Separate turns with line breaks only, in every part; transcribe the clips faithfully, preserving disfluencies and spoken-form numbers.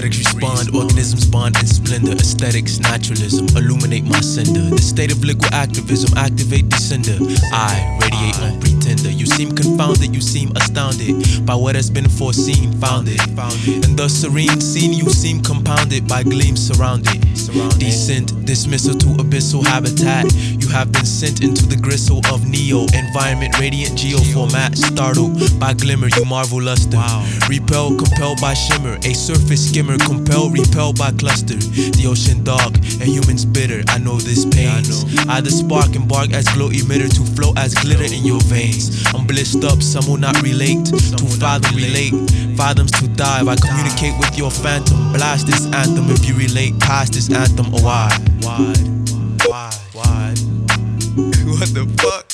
Aesthetics respond, organisms bond in splendor. Aesthetics, naturalism, illuminate my cinder. The state of liquid activism, activate the cinder. I radiate on pretender. You seem confounded, you seem astounded by what has been foreseen, founded. In the serene scene, you seem compounded by gleams surrounded. Descent, dismissal to abyssal habitat. You have been sent into the gristle of Neo. Environment, radiant geo format. Startled by glimmer, you marvel luster. Repel, compelled by shimmer. A surface skimmer, compelled, repelled by cluster. The ocean dark and humans bitter. I know this pains. I the spark embark as glow emitter to flow as glitter in your veins. I'm blissed up, some will not relate. To fathom, relate. Fathoms to dive. I communicate with your phantom. Blast this anthem if you relate past this anthem. Oh, why? Why? Why? Why? What the fuck?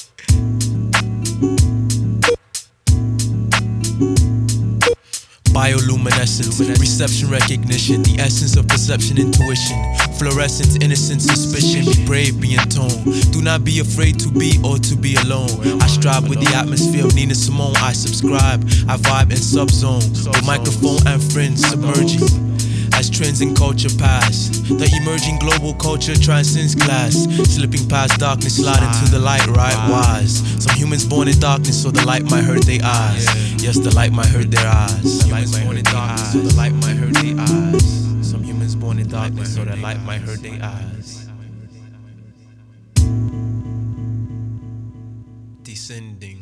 Bioluminescence, reception, recognition, the essence of perception, intuition, fluorescence, innocence, suspicion. Be brave, be in tone. Do not be afraid to be or to be alone. I strive with the atmosphere of Nina Simone. I subscribe, I vibe in subzone with microphone and friends submerging. As trends in culture pass, the emerging global culture transcends class. Slipping past darkness, slide into the light, right wise. Some humans born in darkness, so the light might hurt their eyes. Yes, the light might hurt their eyes. The light might hurt their eyes, so the light might hurt their eyes. Some humans born in darkness, so the light might hurt their eyes. Descending.